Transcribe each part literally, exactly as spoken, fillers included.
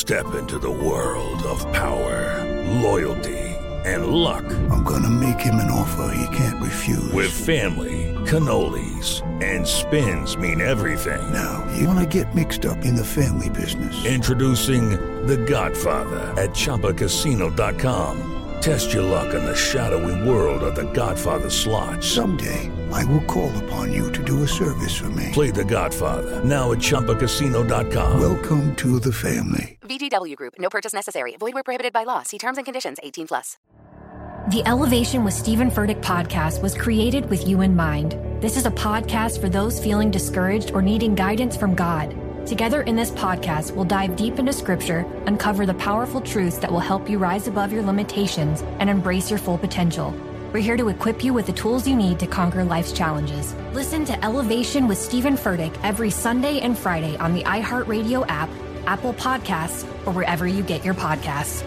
Step into the world of power, loyalty, and luck. I'm gonna make him an offer he can't refuse. With family, cannolis, and spins mean everything. Now, you wanna get mixed up in the family business. Introducing The Godfather at Chumba Casino dot com. Test your luck in the shadowy world of The Godfather slot. Someday, I will call upon you to do a service for me. Play The Godfather, now at Chumba Casino dot com. Welcome to the family. V G W Group. No purchase necessary. Void where prohibited by law. See terms and conditions. eighteen plus. The Elevation with Stephen Furtick podcast was created with you in mind. This is a podcast for those feeling discouraged or needing guidance from God. Together in this podcast, we'll dive deep into Scripture, uncover the powerful truths that will help you rise above your limitations and embrace your full potential. We're here to equip you with the tools you need to conquer life's challenges. Listen to Elevation with Stephen Furtick every Sunday and Friday on the iHeartRadio app, Apple Podcasts, or wherever you get your podcasts.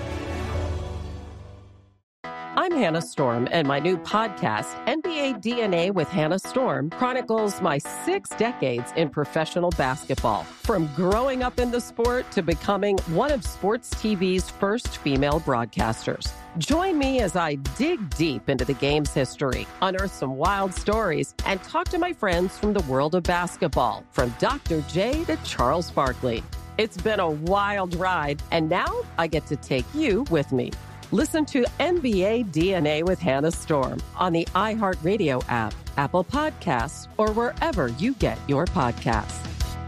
I'm Hannah Storm, and my new podcast, N B A D N A with Hannah Storm, chronicles my six decades in professional basketball. From growing up in the sport to becoming one of sports T V's first female broadcasters. Join me as I dig deep into the game's history, unearth some wild stories, and talk to my friends from the world of basketball, from Doctor J to Charles Barkley. It's been a wild ride, and now I get to take you with me. Listen to N B A D N A with Hannah Storm on the iHeartRadio app, Apple Podcasts, or wherever you get your podcasts.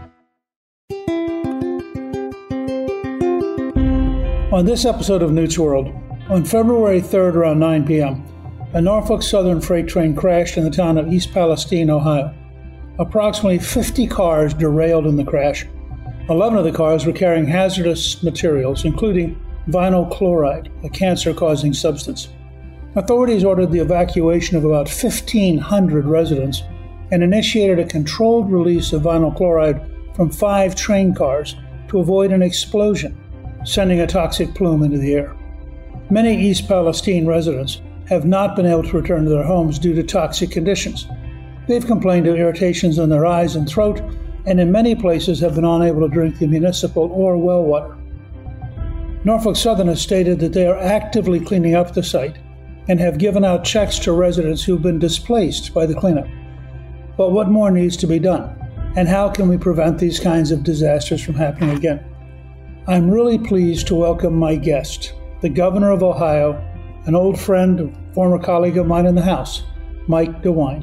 On this episode of Newt's World, on February third around nine p.m., a Norfolk Southern freight train crashed in the town of East Palestine, Ohio. Approximately fifty cars derailed in the crash. eleven of the cars were carrying hazardous materials, including vinyl chloride, a cancer-causing substance. Authorities ordered the evacuation of about fifteen hundred residents and initiated a controlled release of vinyl chloride from five train cars to avoid an explosion, sending a toxic plume into the air. Many East Palestine residents have not been able to return to their homes due to toxic conditions. They've complained of irritations in their eyes and throat, and in many places have been unable to drink the municipal or well water. Norfolk Southern has stated that they are actively cleaning up the site and have given out checks to residents who've been displaced by the cleanup. But what more needs to be done? And how can we prevent these kinds of disasters from happening again? I'm really pleased to welcome my guest, the Governor of Ohio, an old friend, a former colleague of mine in the House, Mike DeWine.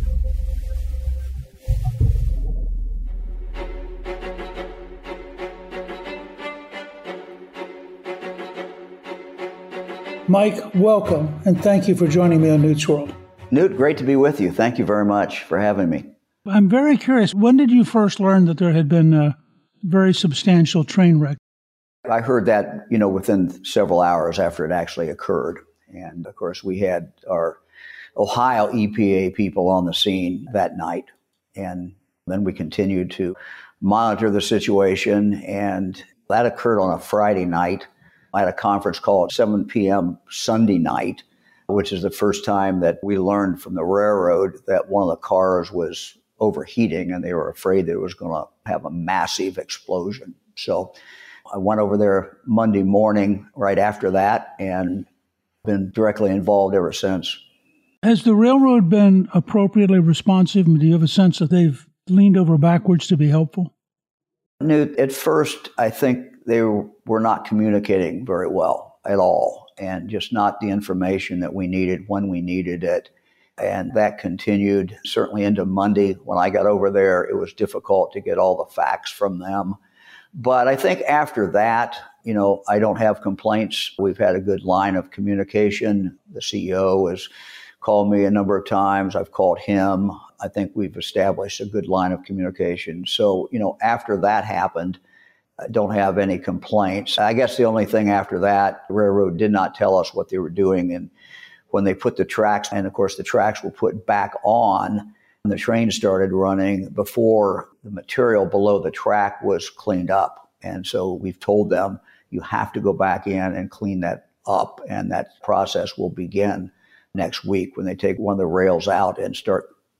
Mike, welcome, and thank you for joining me on Newt's World. Newt, great to be with you. Thank you very much for having me. I'm very curious, when did you first learn that there had been a very substantial train wreck? I heard that, you know, within several hours after it actually occurred. And, of course, we had our Ohio E P A people on the scene that night. And then we continued to monitor the situation, and that occurred on a Friday night. I had a conference call at seven p.m. Sunday night, which is the first time that we learned from the railroad that one of the cars was overheating, and they were afraid that it was going to have a massive explosion. So I went over there Monday morning right after that and been directly involved ever since. Has the railroad been appropriately responsive? Do you have a sense that they've leaned over backwards to be helpful? Newt, at first, I think they were not communicating very well at all, and just not the information that we needed when we needed it. And that continued certainly into Monday. When I got over there, it was difficult to get all the facts from them. But I think after that, you know, I don't have complaints. We've had a good line of communication. The C E O has called me a number of times. I've called him. I think we've established a good line of communication. So, you know, after that happened, I don't have any complaints. I guess the only thing after that, the railroad did not tell us what they were doing. And when they put the tracks, and of course the tracks were put back on, and the train started running before the material below the track was cleaned up. And so we've told them, you have to go back in and clean that up. And that process will begin next week when they take one of the rails out and start, you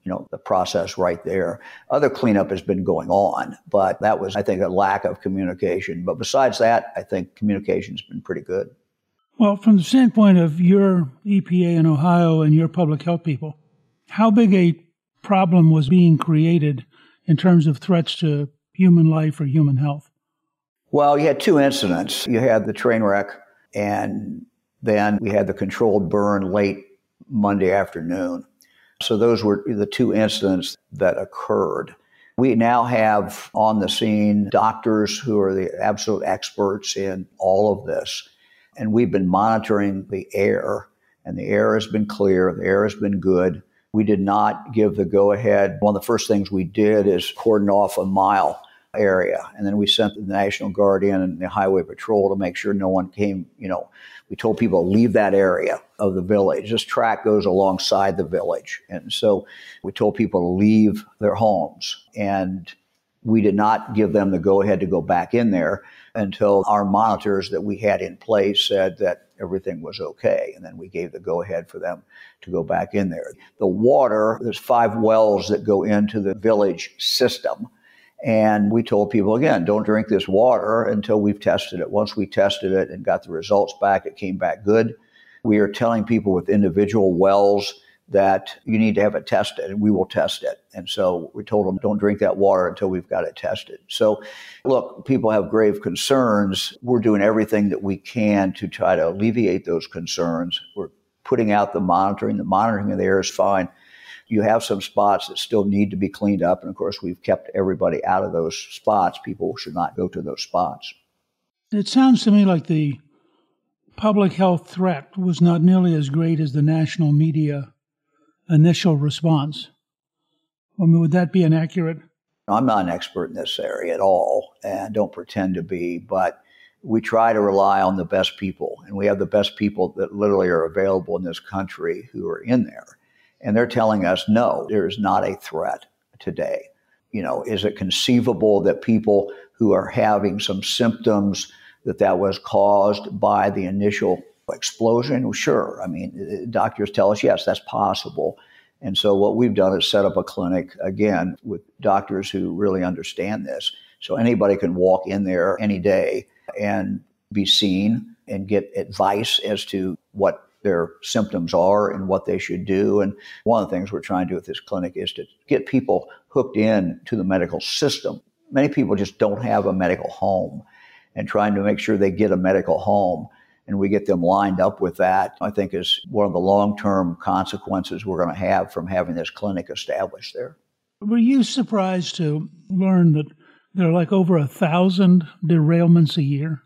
you know, the process right there. Other cleanup has been going on, but that was, I think, a lack of communication. But besides that, I think communication's been pretty good. Well, from the standpoint of your E P A in Ohio and your public health people, how big a problem was being created in terms of threats to human life or human health? Well, you had two incidents. You had the train wreck, and then we had the controlled burn late Monday afternoon. So those were the two incidents that occurred. We now have on the scene doctors who are the absolute experts in all of this. And we've been monitoring the air, and the air has been clear. The air has been good. We did not give the go-ahead. One of the first things we did is cordon off a mile area. And then we sent the National Guard in and the Highway Patrol to make sure no one came, you know, we told people to leave that area of the village. This track goes alongside the village. And so we told people to leave their homes. And we did not give them the go-ahead to go back in there until our monitors that we had in place said that everything was okay. And then we gave the go-ahead for them to go back in there. The water, there's five wells that go into the village system. And we told people, again, don't drink this water until we've tested it. Once we tested it and got the results back, it came back good. We are telling people with individual wells that you need to have it tested, and we will test it. And so we told them, don't drink that water until we've got it tested. So, look, people have grave concerns. We're doing everything that we can to try to alleviate those concerns. We're putting out the monitoring. The monitoring of the air is fine. You have some spots that still need to be cleaned up. And of course, we've kept everybody out of those spots. People should not go to those spots. It sounds to me like the public health threat was not nearly as great as the national media initial response. I mean, would that be inaccurate? I'm not an expert in this area at all, and don't pretend to be, but we try to rely on the best people. And we have the best people that literally are available in this country who are in there. And they're telling us, no, there is not a threat today. You know, is it conceivable that people who are having some symptoms, that that was caused by the initial explosion? Well, sure. I mean, doctors tell us, yes, that's possible. And so what we've done is set up a clinic, again, with doctors who really understand this. So anybody can walk in there any day and be seen and get advice as to what their symptoms are and what they should do. And one of the things we're trying to do with this clinic is to get people hooked in to the medical system. Many people just don't have a medical home, and trying to make sure they get a medical home and we get them lined up with that, I think is one of the long-term consequences we're going to have from having this clinic established there. Were you surprised to learn that there are like over a thousand derailments a year?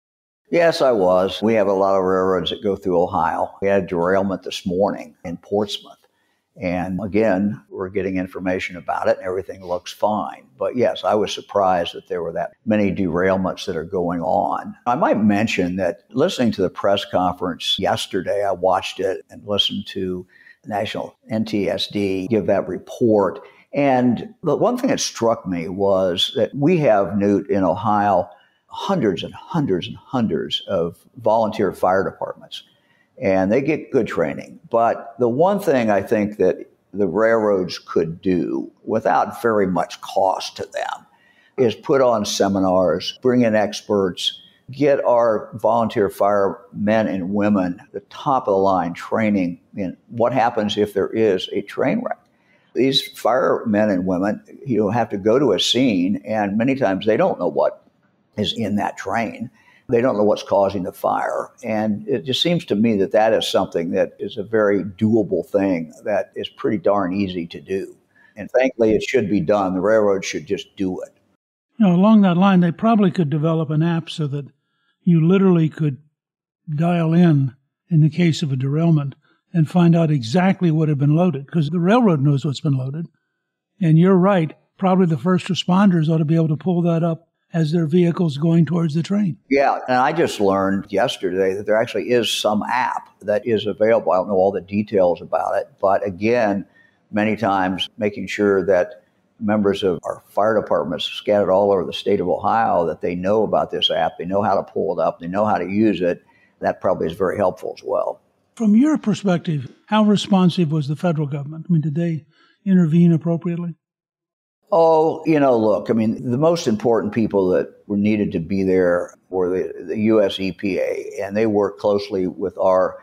Yes, I was. We have a lot of railroads that go through Ohio. We had a derailment this morning in Portsmouth. And again, we're getting information about it and everything looks fine. But yes, I was surprised that there were that many derailments that are going on. I might mention that listening to the press conference yesterday, I watched it and listened to National N T S D give that report. And the one thing that struck me was that we have, Newt, in Ohio, hundreds and hundreds and hundreds of volunteer fire departments, and they get good training. But the one thing I think that the railroads could do without very much cost to them is put on seminars, bring in experts, get our volunteer firemen and women the top of the line training in what happens if there is a train wreck. These firemen and women, you know, have to go to a scene, and many times they don't know what is in that train. They don't know what's causing the fire. And it just seems to me that that is something that is a very doable thing that is pretty darn easy to do. And thankfully, it should be done. The railroad should just do it. You know, along that line, they probably could develop an app so that you literally could dial in in the case of a derailment and find out exactly what had been loaded, because the railroad knows what's been loaded. And you're right, probably the first responders ought to be able to pull that up as their vehicle's going towards the train. Yeah, and I just learned yesterday that there actually is some app that is available. I don't know all the details about it, but again, many times making sure that members of our fire departments scattered all over the state of Ohio, that they know about this app, they know how to pull it up, they know how to use it. That probably is very helpful as well. From your perspective, how responsive was the federal government? I mean, did they intervene appropriately? Oh, you know, look, I mean, the most important people that were needed to be there were the, the U S E P A, and they work closely with our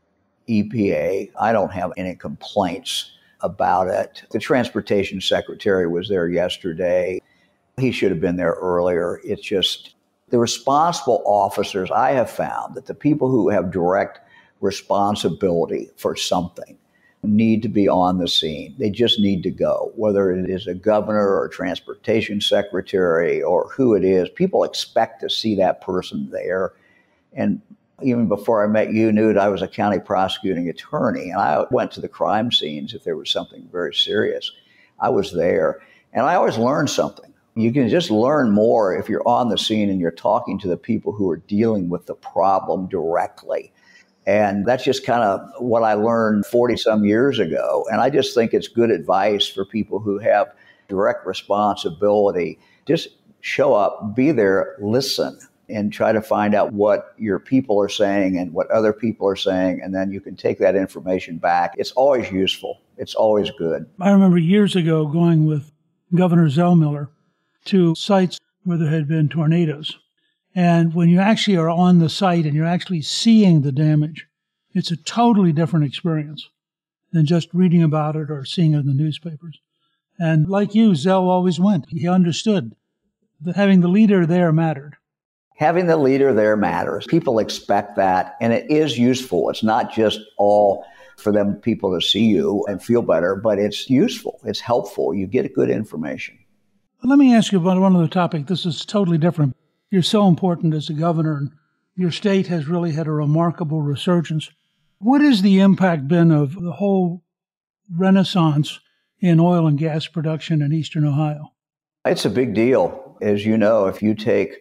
E P A. I don't have any complaints about it. The Transportation Secretary was there yesterday. He should have been there earlier. It's just the responsible officers. I have found that the people who have direct responsibility for something need to be on the scene. They just need to go, whether it is a governor or a transportation secretary or who it is. People expect to see that person there. And even before I met you, Newt, I was a county prosecuting attorney, and I went to the crime scenes if there was something very serious. I was there, and I always learned something. You can just learn more if you're on the scene and you're talking to the people who are dealing with the problem directly. And that's just kind of what I learned forty some years ago. And I just think it's good advice for people who have direct responsibility. Just show up, be there, listen, and try to find out what your people are saying and what other people are saying. And then you can take that information back. It's always useful. It's always good. I remember years ago going with Governor Zellmiller to sites where there had been tornadoes. And when you actually are on the site and you're actually seeing the damage, it's a totally different experience than just reading about it or seeing it in the newspapers. And like you, Zell always went. He understood that having the leader there mattered. Having the leader there matters. People expect that, and it is useful. It's not just all for them people to see you and feel better, but it's useful. It's helpful. You get good information. Let me ask you about one other topic. This is totally different. You're so important as a governor, and your state has really had a remarkable resurgence. What has the impact been of the whole renaissance in oil and gas production in eastern Ohio? It's a big deal. As you know, if you take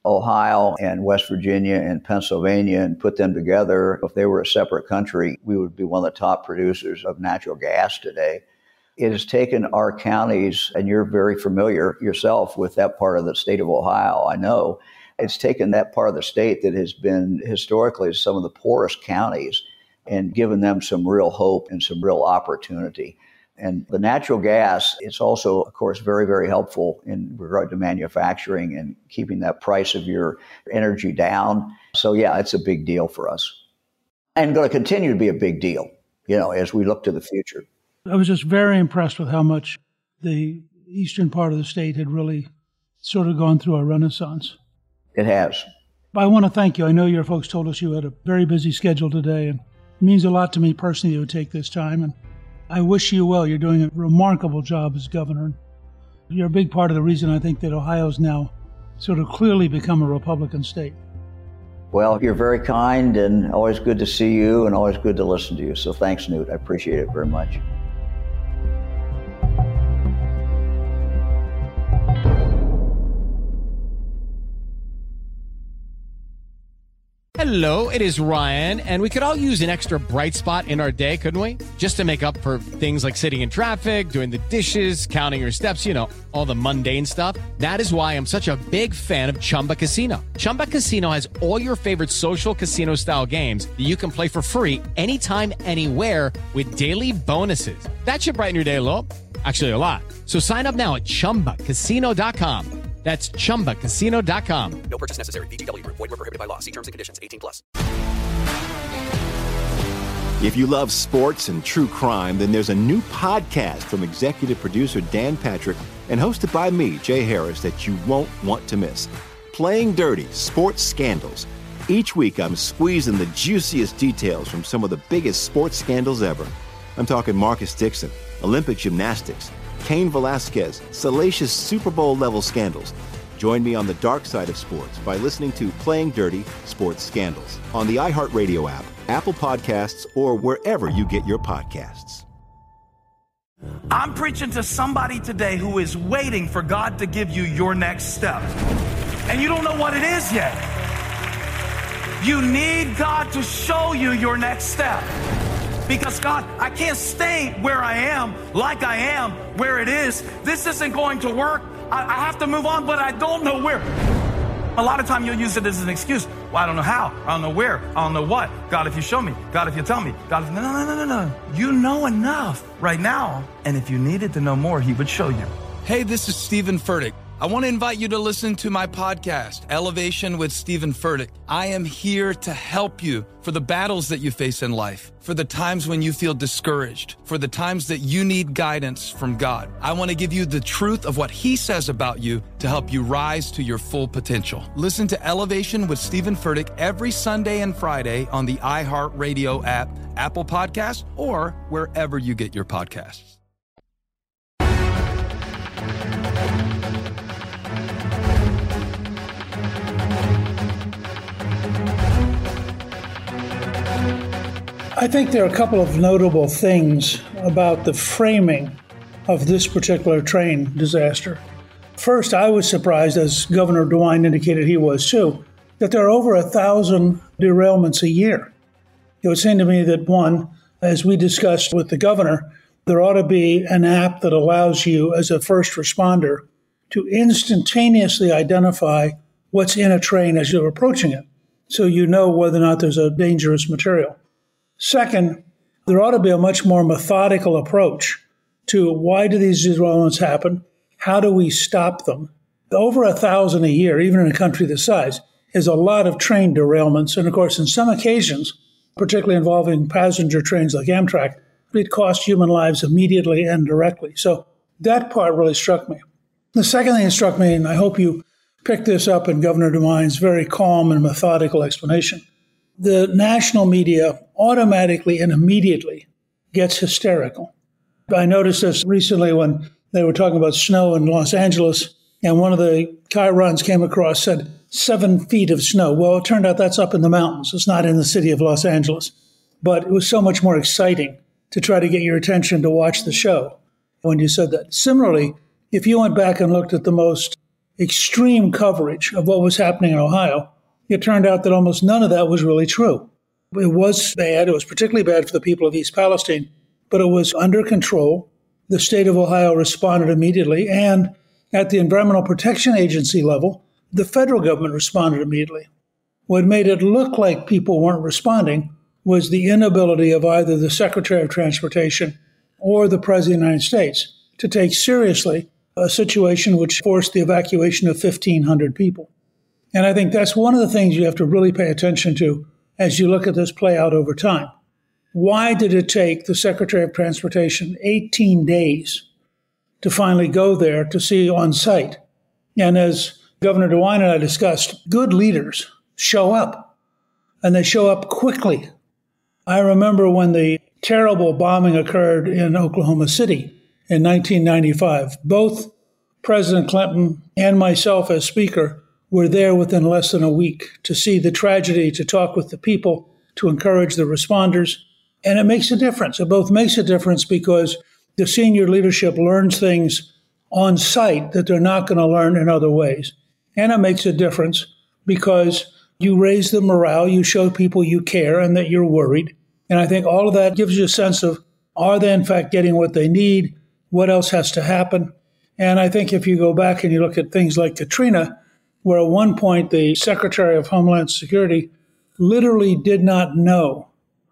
Ohio and West Virginia and Pennsylvania and put them together, if they were a separate country, we would be one of the top producers of natural gas today. It has taken our counties, and you're very familiar yourself with that part of the state of Ohio, I know. It's taken that part of the state that has been historically some of the poorest counties and given them some real hope and some real opportunity. And the natural gas, it's also, of course, very, very helpful in regard to manufacturing and keeping that price of your energy down. So, yeah, it's a big deal for us and going to continue to be a big deal, you know, as we look to the future. I was just very impressed with how much the eastern part of the state had really sort of gone through a renaissance. It has. I want to thank you. I know your folks told us you had a very busy schedule today, and it means a lot to me personally you would take this time. And I wish you well. You're doing a remarkable job as governor. You're a big part of the reason I think that Ohio's now sort of clearly become a Republican state. Well, you're very kind, and always good to see you and always good to listen to you. So thanks, Newt. I appreciate it very much. Hello, it is Ryan, and we could all use an extra bright spot in our day, couldn't we? Just to make up for things like sitting in traffic, doing the dishes, counting your steps, you know, all the mundane stuff. That is why I'm such a big fan of Chumba Casino. Chumba Casino has all your favorite social casino-style games that you can play for free anytime, anywhere with daily bonuses. That should brighten your day a little. Actually, a lot. So sign up now at chumba casino dot com. That's chumba casino dot com. No purchase necessary. V G W Group. Void where prohibited by law. See terms and conditions. eighteen plus. If you love sports and true crime, then there's a new podcast from executive producer Dan Patrick and hosted by me, Jay Harris, that you won't want to miss. Playing Dirty: Sports Scandals. Each week, I'm squeezing the juiciest details from some of the biggest sports scandals ever. I'm talking Marcus Dixon, Olympic gymnastics, Cain Velasquez, salacious Super Bowl-level scandals. Join me on the dark side of sports by listening to Playing Dirty: Sports Scandals on the iHeartRadio app, Apple Podcasts, or wherever you get your podcasts. I'm preaching to somebody today who is waiting for God to give you your next step, and you don't know what it is yet. You need God to show you your next step. Because, God, I can't stay where I am, like I am, where it is. This isn't going to work. I, I have to move on, but I don't know where. A lot of time you'll use it as an excuse. Well, I don't know how. I don't know where. I don't know what. God, if you show me. God, if you tell me. God, if... No, no, no, no, no. You know enough right now. And if you needed to know more, he would show you. Hey, this is Stephen Furtick. I want to invite you to listen to my podcast, Elevation with Stephen Furtick. I am here to help you for the battles that you face in life, for the times when you feel discouraged, for the times that you need guidance from God. I want to give you the truth of what he says about you to help you rise to your full potential. Listen to Elevation with Stephen Furtick every Sunday and Friday on the iHeartRadio app, Apple Podcasts, or wherever you get your podcasts. I think there are a couple of notable things about the framing of this particular train disaster. First, I was surprised, as Governor DeWine indicated he was too, that there are over a thousand derailments a year. It would seem to me that, one, as we discussed with the governor, there ought to be an app that allows you as a first responder to instantaneously identify what's in a train as you're approaching it, so you know whether or not there's a dangerous material. Second, there ought to be a much more methodical approach to why do these derailments happen? How do we stop them? Over a thousand a year, even in a country this size, is a lot of train derailments. And of course, in some occasions, particularly involving passenger trains like Amtrak, it costs human lives immediately and directly. So that part really struck me. The second thing that struck me, and I hope you picked this up in Governor DeWine's very calm and methodical explanation, the national media automatically and immediately gets hysterical. I noticed this recently when they were talking about snow in Los Angeles, and one of the chyrons came across, said seven feet of snow. Well, it turned out that's up in the mountains. It's not in the city of Los Angeles. But it was so much more exciting to try to get your attention to watch the show when you said that. Similarly, if you went back and looked at the most extreme coverage of what was happening in Ohio, it turned out that almost none of that was really true. It was bad. It was particularly bad for the people of East Palestine, but it was under control. The state of Ohio responded immediately. And at the Environmental Protection Agency level, the federal government responded immediately. What made it look like people weren't responding was the inability of either the Secretary of Transportation or the President of the United States to take seriously a situation which forced the evacuation of fifteen hundred people. And I think that's one of the things you have to really pay attention to as you look at this play out over time. Why did it take the Secretary of Transportation eighteen days to finally go there to see on site? And as Governor DeWine and I discussed, good leaders show up, and they show up quickly. I remember when the terrible bombing occurred in Oklahoma City in nineteen ninety-five. Both President Clinton and myself as Speaker were there within less than a week to see the tragedy, to talk with the people, to encourage the responders. And it makes a difference. It both makes a difference because the senior leadership learns things on site that they're not going to learn in other ways. And it makes a difference because you raise the morale, you show people you care and that you're worried. And I think all of that gives you a sense of, are they in fact getting what they need? What else has to happen? And I think if you go back and you look at things like Katrina, where at one point the Secretary of Homeland Security literally did not know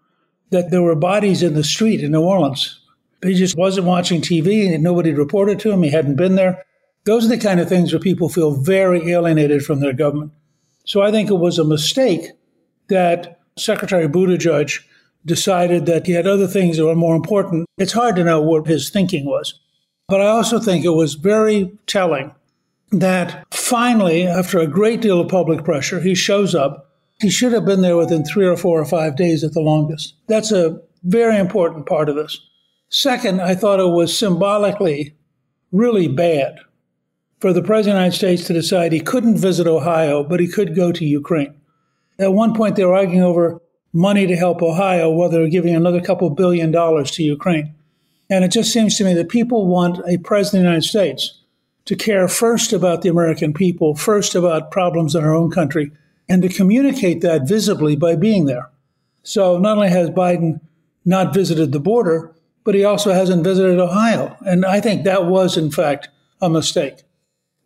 that there were bodies in the street in New Orleans. He just wasn't watching T V and nobody reported to him. He hadn't been there. Those are the kind of things where people feel very alienated from their government. So I think it was a mistake that Secretary Buttigieg decided that he had other things that were more important. It's hard to know what his thinking was. But I also think it was very telling that finally, after a great deal of public pressure, he shows up. He should have been there within three or four or five days at the longest. That's a very important part of this. Second, I thought it was symbolically really bad for the President of the United States to decide he couldn't visit Ohio, but he could go to Ukraine. At one point, they were arguing over money to help Ohio, whether they're giving another couple billion dollars to Ukraine. And it just seems to me that people want a President of the United States to care first about the American people, first about problems in our own country, and to communicate that visibly by being there. So not only has Biden not visited the border, but he also hasn't visited Ohio. And I think that was, in fact, a mistake.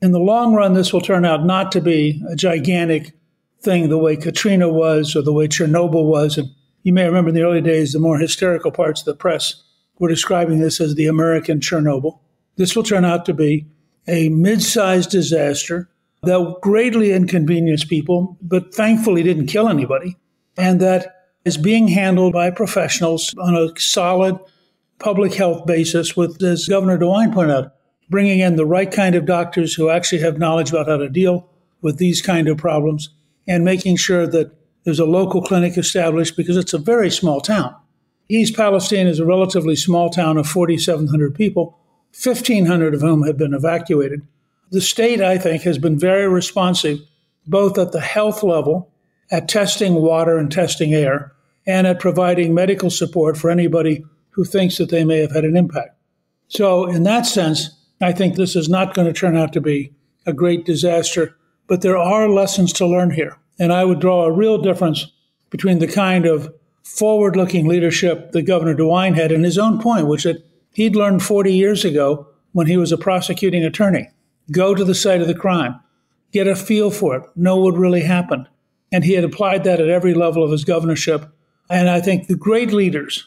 In the long run, this will turn out not to be a gigantic thing the way Katrina was or the way Chernobyl was. And you may remember in the early days, the more hysterical parts of the press were describing this as the American Chernobyl. This will turn out to be a mid-sized disaster that greatly inconvenienced people, but thankfully didn't kill anybody, and that is being handled by professionals on a solid public health basis with, as Governor DeWine pointed out, bringing in the right kind of doctors who actually have knowledge about how to deal with these kind of problems, and making sure that there's a local clinic established because it's a very small town. East Palestine is a relatively small town of forty-seven hundred people, fifteen hundred of whom have been evacuated. The state, I think, has been very responsive, both at the health level, at testing water and testing air, and at providing medical support for anybody who thinks that they may have had an impact. So in that sense, I think this is not going to turn out to be a great disaster, but there are lessons to learn here. And I would draw a real difference between the kind of forward-looking leadership that Governor DeWine had in his own point, which that he'd learned forty years ago when he was a prosecuting attorney. Go to the site of the crime, get a feel for it, know what really happened. And he had applied that at every level of his governorship. And I think the great leaders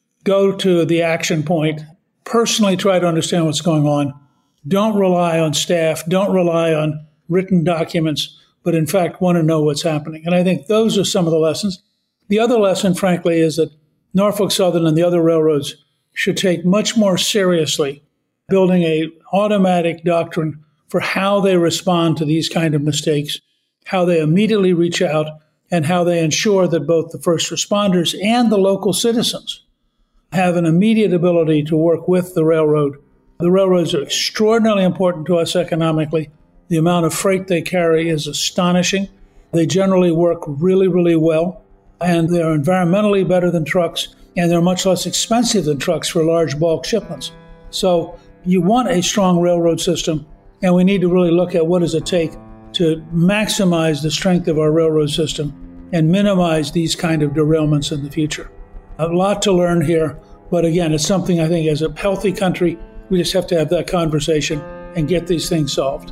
go to the action point, personally try to understand what's going on, don't rely on staff, don't rely on written documents, but in fact want to know what's happening. And I think those are some of the lessons. The other lesson, frankly, is that Norfolk Southern and the other railroads should take much more seriously building a automatic doctrine for how they respond to these kind of mistakes, how they immediately reach out, and how they ensure that both the first responders and the local citizens have an immediate ability to work with the railroad. The railroads are extraordinarily important to us economically. The amount of freight they carry is astonishing. They generally work really, really well, and they're environmentally better than trucks, and they're much less expensive than trucks for large bulk shipments. So you want a strong railroad system, and we need to really look at what does it take to maximize the strength of our railroad system and minimize these kind of derailments in the future. A lot to learn here, but again, it's something I think as a healthy country, we just have to have that conversation and get these things solved.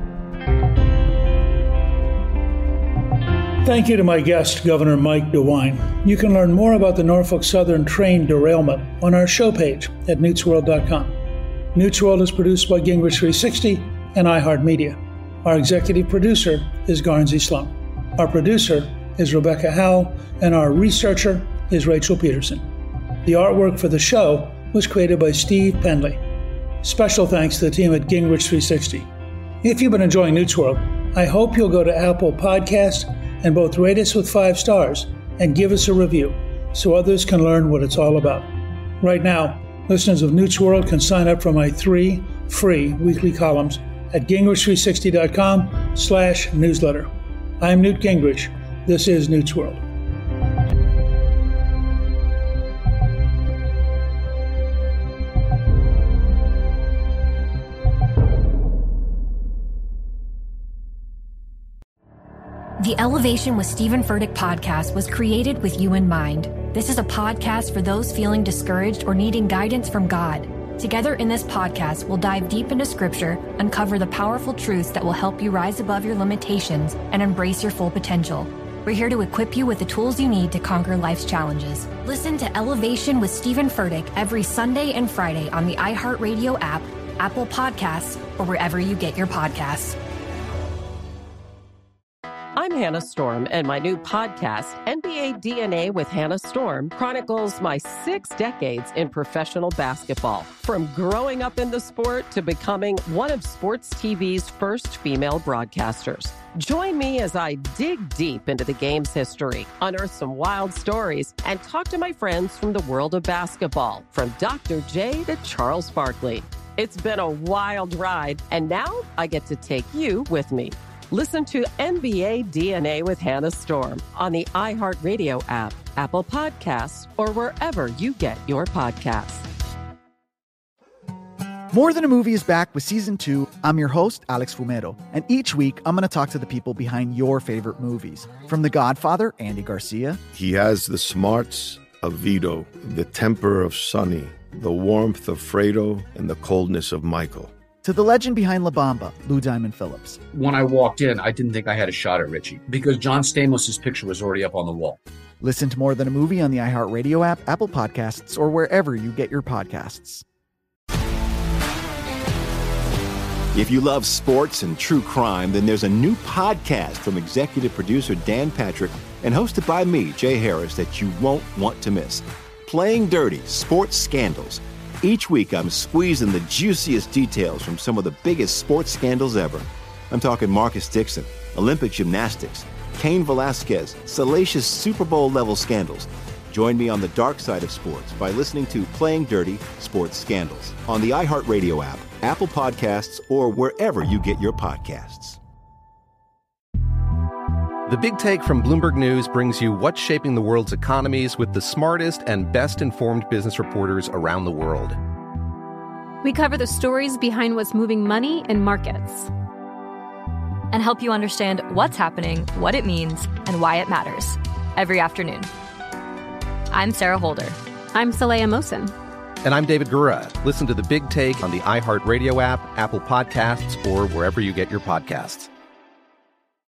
Thank you to my guest, Governor Mike DeWine. You can learn more about the Norfolk Southern train derailment on our show page at newts world dot com. Newts World is produced by Gingrich three sixty and iHeartMedia. Our executive producer is Garnsey Sloan. Our producer is Rebecca Howell, and our researcher is Rachel Peterson. The artwork for the show was created by Steve Penley. Special thanks to the team at Gingrich three sixty. If you've been enjoying Newts World, I hope you'll go to Apple Podcasts and both rate us with five stars and give us a review so others can learn what it's all about. Right now, listeners of Newts World can sign up for my three free weekly columns at gingrich three sixty dot com slash newsletter. I'm Newt Gingrich. This is Newts World. The Elevation with Stephen Furtick podcast was created with you in mind. This is a podcast for those feeling discouraged or needing guidance from God. Together in this podcast, we'll dive deep into Scripture, uncover the powerful truths that will help you rise above your limitations and embrace your full potential. We're here to equip you with the tools you need to conquer life's challenges. Listen to Elevation with Stephen Furtick every Sunday and Friday on the iHeartRadio app, Apple Podcasts, or wherever you get your podcasts. I'm Hannah Storm, and my new podcast, N B A D N A with Hannah Storm, chronicles my six decades in professional basketball. From growing up in the sport to becoming one of sports T V's first female broadcasters. Join me as I dig deep into the game's history, unearth some wild stories, and talk to my friends from the world of basketball, from Doctor J to Charles Barkley. It's been a wild ride, and now I get to take you with me. Listen to N B A D N A with Hannah Storm on the iHeartRadio app, Apple Podcasts, or wherever you get your podcasts. More Than a Movie is back with season two. I'm your host, Alex Fumero, and each week I'm going to talk to the people behind your favorite movies. From The Godfather, Andy Garcia. He has the smarts of Vito, the temper of Sonny, the warmth of Fredo, and the coldness of Michael. to the legend behind La Bamba, Lou Diamond Phillips. When I walked in, I didn't think I had a shot at Richie because John Stamos' picture was already up on the wall. Listen to More Than a Movie on the iHeartRadio app, Apple Podcasts, or wherever you get your podcasts. If you love sports and true crime, then there's a new podcast from executive producer Dan Patrick and hosted by me, Jay Harris, that you won't want to miss. Playing Dirty: Sports Scandals. Each week, I'm squeezing the juiciest details from some of the biggest sports scandals ever. I'm talking Marcus Dixon, Olympic gymnastics, Cain Velasquez, salacious Super Bowl-level scandals. Join me on the dark side of sports by listening to Playing Dirty: Sports Scandals on the iHeartRadio app, Apple Podcasts, or wherever you get your podcasts. The Big Take from Bloomberg News brings you what's shaping the world's economies with the smartest and best-informed business reporters around the world. We cover the stories behind what's moving money and markets, and help you understand what's happening, what it means, and why it matters every afternoon. I'm Sarah Holder. I'm Saleha Mohsin. And I'm David Gura. Listen to The Big Take on the iHeartRadio app, Apple Podcasts, or wherever you get your podcasts.